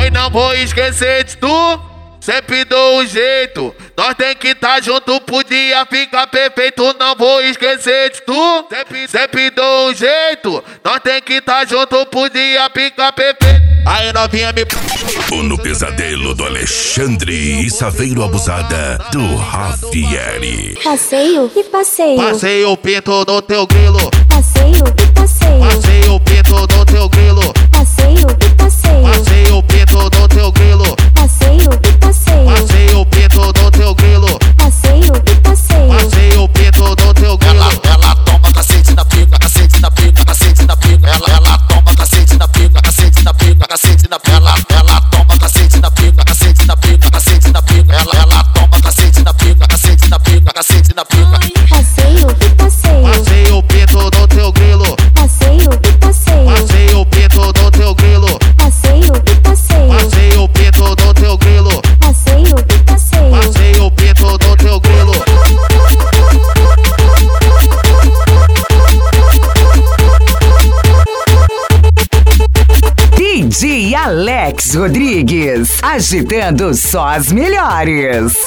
Oi, não vou esquecer de tu, sempre dou um jeito. Nós tem que tá junto, podia ficar perfeito. Não vou esquecer de tu, sempre dou um jeito. Nós tem que tá junto, podia ficar perfeito. Aí novinha me... No pesadelo do Alexandre e Saveiro Abusada do Rafieri. Passeio e passeio. Passei o pinto no teu grilo. Passeio e passeio. Passei o pinto no teu grilo. Passeio e passeio. Passei o pinto no teu grilo. Passeio e passeio. Passei o pinto no teu grilo. Passeio e passeio. Passei o pinto no teu grilo. Ela toma cacete na pica, cacete na pica, cacete na pica. Ela toma cacete na pica, cacete na pica, cacete na pica. Ela toma cacete na pica, cacete na pica, cacete na pica. Ela toma cacete na pica, cacete na pica, cacete na pica. Passeio e passeio. Passei o pinto no teu grilo. Passeio e passeio. Passei o pinto no teu grilo. Passeio e passeio. Passei o pinto no teu grilo. Passeio e passeio. Passei o pinto no teu grilo. DJ Alex Rodrigues, agitando só as melhores.